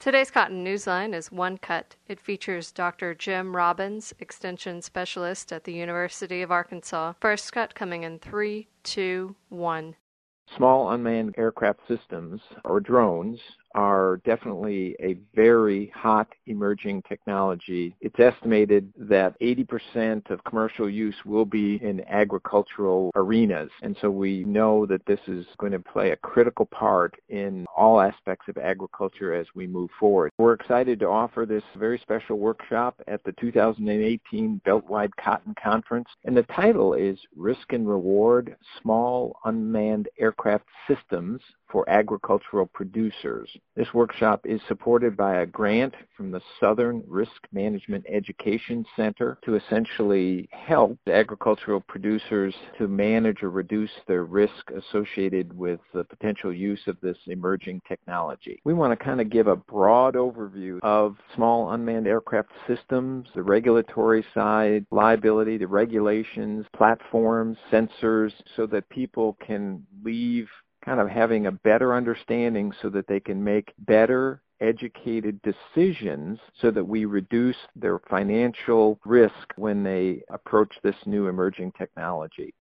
Today's Cotton Newsline is One Cut. It features Dr. Jim Robbins, Extension Specialist at the University of Arkansas. First cut coming in 3, 2, 1. Small unmanned aircraft systems, or drones, are definitely a very hot emerging technology. It's estimated that 80% of commercial use will be in agricultural arenas, and so we know that this is going to play a critical part in all aspects of agriculture as we move forward. We're excited to offer this very special workshop at the 2018 Beltwide Cotton Conference, and the title is Risk and Reward: Small Unmanned Aircraft Systems for Agricultural Producers. This workshop is supported by a grant from the Southern Risk Management Education Center to essentially help agricultural producers to manage or reduce their risk associated with the potential use of this emerging technology. We want to kind of give a broad overview of small unmanned aircraft systems, the regulatory side, liability, the regulations, platforms, sensors, so that people can leave kind of having a better understanding so that they can make better educated decisions so that we reduce their financial risk when they approach this new emerging technology.